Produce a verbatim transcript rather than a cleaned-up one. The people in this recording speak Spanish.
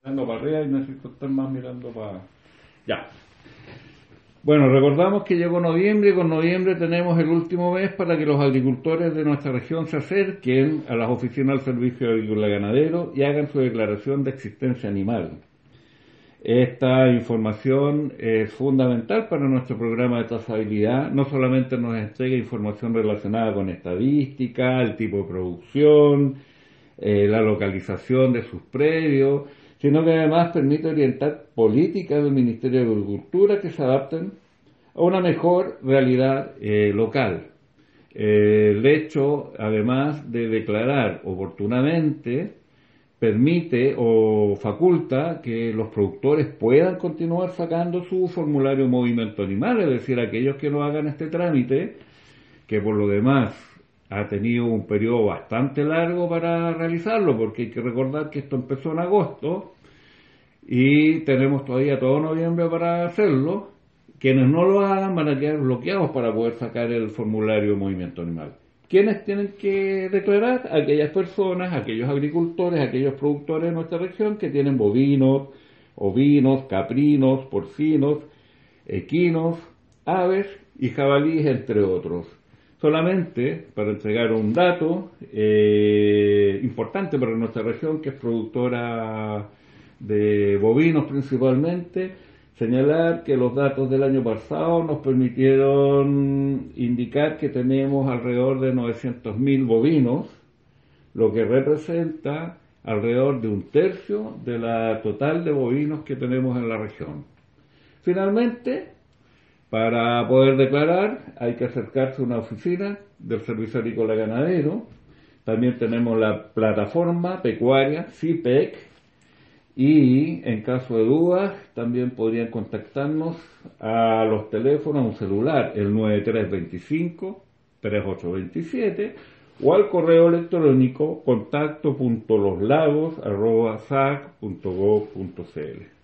mirando para arriba y necesito estar más mirando para... Ya. Bueno, recordamos que llegó noviembre y con noviembre tenemos el último mes para que los agricultores de nuestra región se acerquen a las oficinas del Servicio Agrícola y Ganadero y hagan su declaración de existencia animal. Esta información es fundamental para nuestro programa de trazabilidad. No solamente nos entrega información relacionada con estadística, el tipo de producción, eh, la localización de sus predios, sino que además permite orientar políticas del Ministerio de Agricultura que se adapten a una mejor realidad eh, local. Eh, el hecho, además de declarar oportunamente, permite o faculta que los productores puedan continuar sacando su formulario movimiento animal, es decir, aquellos que no hagan este trámite, que por lo demás ha tenido un periodo bastante largo para realizarlo, porque hay que recordar que esto empezó en agosto y tenemos todavía todo noviembre para hacerlo. Quienes no lo hagan van a quedar bloqueados para poder sacar el formulario de movimiento animal. ¿Quiénes tienen que declarar? Aquellas personas, aquellos agricultores, aquellos productores de nuestra región que tienen bovinos, ovinos, caprinos, porcinos, equinos, aves y jabalíes, entre otros. Solamente para entregar un dato eh, importante para nuestra región, que es productora de bovinos principalmente, señalar que los datos del año pasado nos permitieron indicar que tenemos alrededor de novecientos mil bovinos, lo que representa alrededor de un tercio de la total de bovinos que tenemos en la región. Finalmente, para poder declarar hay que acercarse a una oficina del Servicio Agrícola y Ganadero. También tenemos la plataforma pecuaria C I P E C y en caso de dudas también podrían contactarnos a los teléfonos, a un celular, el nueve tres dos cinco, tres ocho dos siete o al correo electrónico contacto punto loslagos arroba sac punto gob punto cl.